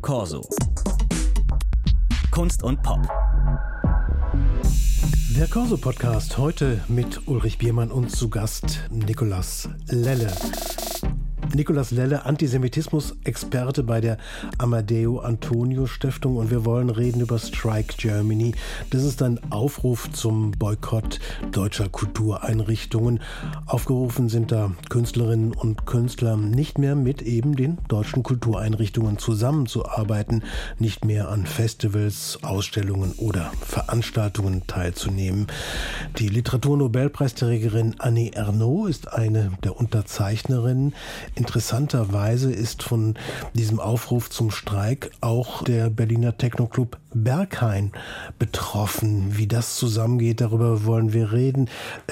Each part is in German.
Corso. Kunst und Pop. Der Corso-Podcast heute mit Ulrich Biermann und zu Gast Nicolas Lelle. Nicolas Lelle, Antisemitismus-Experte bei der Amadeo Antonio Stiftung, und wir wollen reden über Strike Germany. Das ist ein Aufruf zum Boykott deutscher Kultureinrichtungen. Aufgerufen sind da Künstlerinnen und Künstler, nicht mehr mit eben den deutschen Kultureinrichtungen zusammenzuarbeiten, nicht mehr an Festivals, Ausstellungen oder Veranstaltungen teilzunehmen. Die Literaturnobelpreisträgerin Annie Ernaux ist eine der Unterzeichnerinnen. Interessanterweise ist von diesem Aufruf zum Streik auch der Berliner Techno-Club Berghain betroffen. Wie das zusammengeht, darüber wollen wir reden.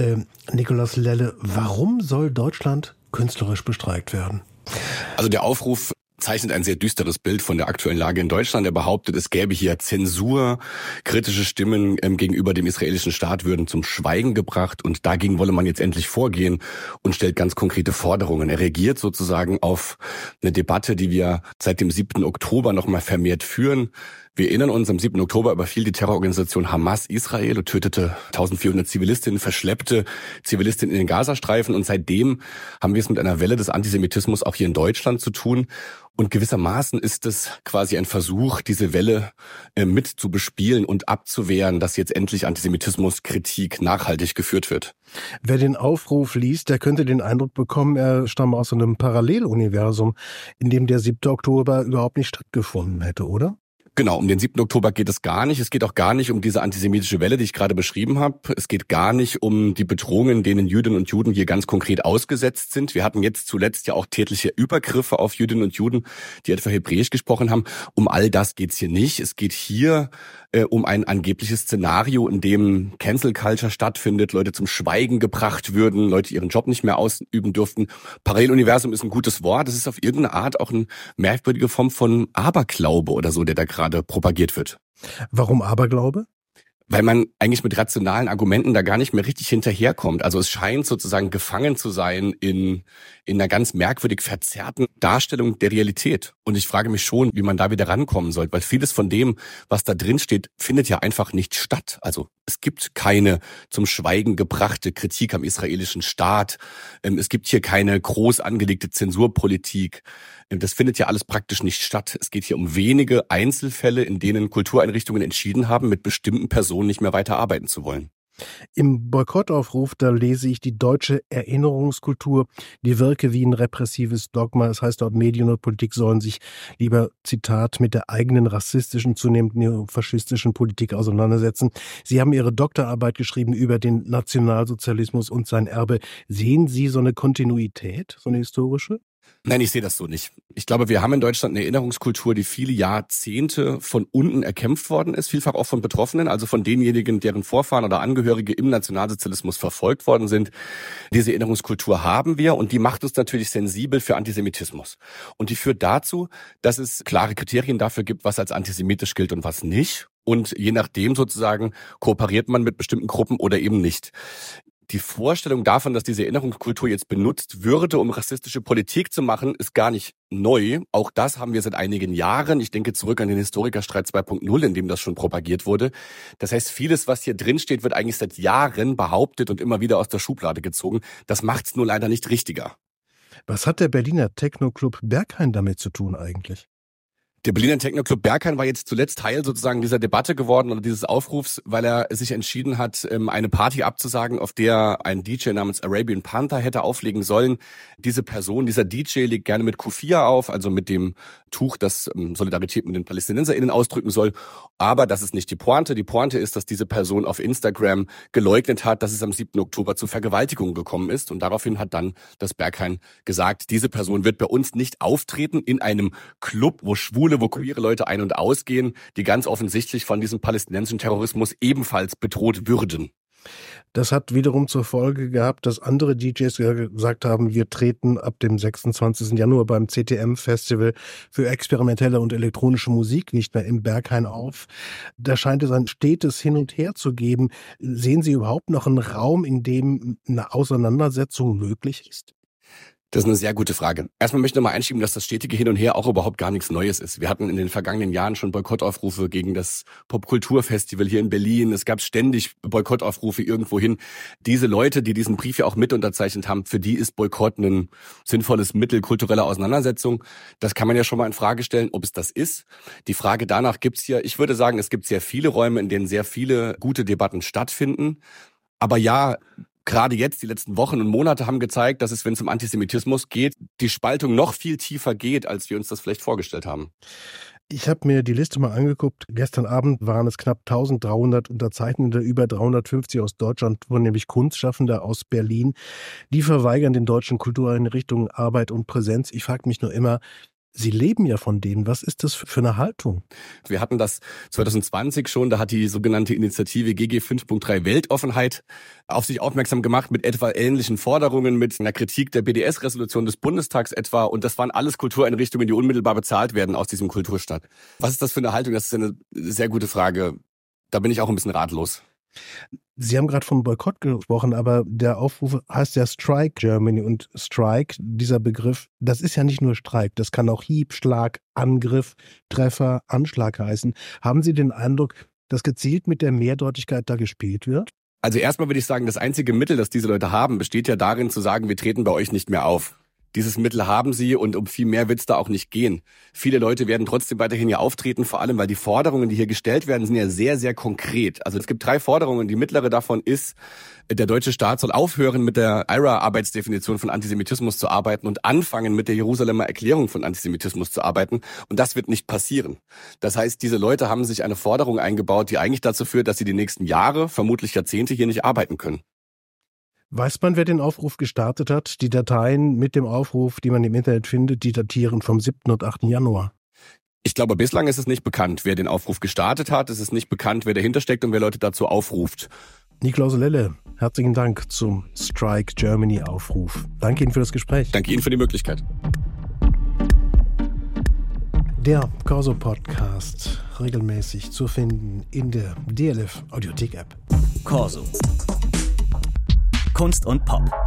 Nicolas Lelle, warum soll Deutschland künstlerisch bestreikt werden? Also der Aufruf zeichnet ein sehr düsteres Bild von der aktuellen Lage in Deutschland. Er behauptet, es gäbe hier Zensur, kritische Stimmen gegenüber dem israelischen Staat würden zum Schweigen gebracht und dagegen wolle man jetzt endlich vorgehen und stellt ganz konkrete Forderungen. Er reagiert sozusagen auf eine Debatte, die wir seit dem 7. Oktober noch mal vermehrt führen. Wir erinnern uns, am 7. Oktober überfiel die Terrororganisation Hamas Israel und tötete 1400 Zivilistinnen, verschleppte Zivilistinnen in den Gazastreifen. Und seitdem haben wir es mit einer Welle des Antisemitismus auch hier in Deutschland zu tun. Und gewissermaßen ist es quasi ein Versuch, diese Welle mit zu bespielen und abzuwehren, dass jetzt endlich Antisemitismuskritik nachhaltig geführt wird. Wer den Aufruf liest, der könnte den Eindruck bekommen, er stamme aus einem Paralleluniversum, in dem der 7. Oktober überhaupt nicht stattgefunden hätte, oder? Genau, um den 7. Oktober geht es gar nicht. Es geht auch gar nicht um diese antisemitische Welle, die ich gerade beschrieben habe. Es geht gar nicht um die Bedrohungen, denen Jüdinnen und Juden hier ganz konkret ausgesetzt sind. Wir hatten jetzt zuletzt ja auch tätliche Übergriffe auf Jüdinnen und Juden, die etwa Hebräisch gesprochen haben. Um all das geht's hier nicht. Es geht hier um ein angebliches Szenario, in dem Cancel Culture stattfindet, Leute zum Schweigen gebracht würden, Leute ihren Job nicht mehr ausüben dürften. Paralleluniversum ist ein gutes Wort. Es ist auf irgendeine Art auch eine merkwürdige Form von Aberglaube oder so, der da gerade propagiert wird. Warum Aberglaube? Weil man eigentlich mit rationalen Argumenten da gar nicht mehr richtig hinterherkommt. Also es scheint sozusagen gefangen zu sein in einer ganz merkwürdig verzerrten Darstellung der Realität. Und ich frage mich schon, wie man da wieder rankommen soll, weil vieles von dem, was da drin steht, findet ja einfach nicht statt. Also es gibt keine zum Schweigen gebrachte Kritik am israelischen Staat. Es gibt hier keine groß angelegte Zensurpolitik. Das findet ja alles praktisch nicht statt. Es geht hier um wenige Einzelfälle, in denen Kultureinrichtungen entschieden haben, mit bestimmten Personen nicht mehr weiterarbeiten zu wollen. Im Boykottaufruf, da lese ich, die deutsche Erinnerungskultur, die wirke wie ein repressives Dogma. Das heißt, dort Medien und Politik sollen sich lieber, Zitat, mit der eigenen rassistischen, zunehmend neofaschistischen Politik auseinandersetzen. Sie haben Ihre Doktorarbeit geschrieben über den Nationalsozialismus und sein Erbe. Sehen Sie so eine Kontinuität, so eine historische? Nein, ich sehe das so nicht. Ich glaube, wir haben in Deutschland eine Erinnerungskultur, die viele Jahrzehnte von unten erkämpft worden ist, vielfach auch von Betroffenen, also von denjenigen, deren Vorfahren oder Angehörige im Nationalsozialismus verfolgt worden sind. Diese Erinnerungskultur haben wir und die macht uns natürlich sensibel für Antisemitismus. Und die führt dazu, dass es klare Kriterien dafür gibt, was als antisemitisch gilt und was nicht. Und je nachdem sozusagen kooperiert man mit bestimmten Gruppen oder eben nicht. Die Vorstellung davon, dass diese Erinnerungskultur jetzt benutzt würde, um rassistische Politik zu machen, ist gar nicht neu. Auch das haben wir seit einigen Jahren. Ich denke zurück an den Historikerstreit 2.0, in dem das schon propagiert wurde. Das heißt, vieles, was hier drin steht, wird eigentlich seit Jahren behauptet und immer wieder aus der Schublade gezogen. Das macht es nur leider nicht richtiger. Was hat der Berliner Techno-Club Berghain damit zu tun eigentlich? Der Berliner Techno-Club Berghain war jetzt zuletzt Teil sozusagen dieser Debatte geworden oder dieses Aufrufs, weil er sich entschieden hat, eine Party abzusagen, auf der ein DJ namens Arabian Panther hätte auflegen sollen. Diese Person, dieser DJ legt gerne mit Kufia auf, also mit dem Tuch, das Solidarität mit den PalästinenserInnen ausdrücken soll. Aber das ist nicht die Pointe. Die Pointe ist, dass diese Person auf Instagram geleugnet hat, dass es am 7. Oktober zu Vergewaltigungen gekommen ist. Und daraufhin hat dann das Berghain gesagt, diese Person wird bei uns nicht auftreten in einem Club, wo queere Leute ein- und ausgehen, die ganz offensichtlich von diesem palästinensischen Terrorismus ebenfalls bedroht würden. Das hat wiederum zur Folge gehabt, dass andere DJs gesagt haben, wir treten ab dem 26. Januar beim CTM-Festival für experimentelle und elektronische Musik nicht mehr im Berghain auf. Da scheint es ein stetes Hin und Her zu geben. Sehen Sie überhaupt noch einen Raum, in dem eine Auseinandersetzung möglich ist? Das ist eine sehr gute Frage. Erstmal möchte ich nochmal einschieben, dass das stetige Hin und Her auch überhaupt gar nichts Neues ist. Wir hatten in den vergangenen Jahren schon Boykottaufrufe gegen das Popkulturfestival hier in Berlin. Es gab ständig Boykottaufrufe irgendwohin. Diese Leute, die diesen Brief ja auch mit unterzeichnet haben, für die ist Boykott ein sinnvolles Mittel kultureller Auseinandersetzung. Das kann man ja schon mal in Frage stellen, ob es das ist. Die Frage danach gibt's ja, ich würde sagen, es gibt sehr viele Räume, in denen sehr viele gute Debatten stattfinden. Aber ja, gerade jetzt, die letzten Wochen und Monate haben gezeigt, dass es, wenn es um Antisemitismus geht, die Spaltung noch viel tiefer geht, als wir uns das vielleicht vorgestellt haben. Ich habe mir die Liste mal angeguckt. Gestern Abend waren es knapp 1300 Unterzeichnende, über 350 aus Deutschland, nämlich Kunstschaffende aus Berlin. Die verweigern den deutschen Kultureinrichtungen Arbeit und Präsenz. Ich frage mich nur immer, Sie leben ja von denen. Was ist das für eine Haltung? Wir hatten das 2020 schon, da hat die sogenannte Initiative GG 5.3 Weltoffenheit auf sich aufmerksam gemacht mit etwa ähnlichen Forderungen, mit einer Kritik der BDS-Resolution des Bundestags etwa. Und das waren alles Kultureinrichtungen, die unmittelbar bezahlt werden aus diesem Kulturstaat. Was ist das für eine Haltung? Das ist eine sehr gute Frage. Da bin ich auch ein bisschen ratlos. Sie haben gerade vom Boykott gesprochen, aber der Aufruf heißt ja Strike Germany und Strike, dieser Begriff, das ist ja nicht nur Streik, das kann auch Hieb, Schlag, Angriff, Treffer, Anschlag heißen. Haben Sie den Eindruck, dass gezielt mit der Mehrdeutigkeit da gespielt wird? Also erstmal würde ich sagen, das einzige Mittel, das diese Leute haben, besteht ja darin zu sagen, wir treten bei euch nicht mehr auf. Dieses Mittel haben sie und um viel mehr wird's da auch nicht gehen. Viele Leute werden trotzdem weiterhin hier auftreten, vor allem weil die Forderungen, die hier gestellt werden, sind ja sehr, sehr konkret. Also es gibt 3 Forderungen. Die mittlere davon ist, der deutsche Staat soll aufhören, mit der IHRA-Arbeitsdefinition von Antisemitismus zu arbeiten und anfangen, mit der Jerusalemer Erklärung von Antisemitismus zu arbeiten. Und das wird nicht passieren. Das heißt, diese Leute haben sich eine Forderung eingebaut, die eigentlich dazu führt, dass sie die nächsten Jahre, vermutlich Jahrzehnte hier nicht arbeiten können. Weiß man, wer den Aufruf gestartet hat? Die Dateien mit dem Aufruf, die man im Internet findet, die datieren vom 7. und 8. Januar. Ich glaube, bislang ist es nicht bekannt, wer den Aufruf gestartet hat. Es ist nicht bekannt, wer dahinter steckt und wer Leute dazu aufruft. Nikolaus Lelle, herzlichen Dank zum Strike Germany Aufruf. Danke Ihnen für das Gespräch. Danke Ihnen für die Möglichkeit. Der Corso Podcast, regelmäßig zu finden in der DLF Audiothek App. Corso. Kunst und Pop.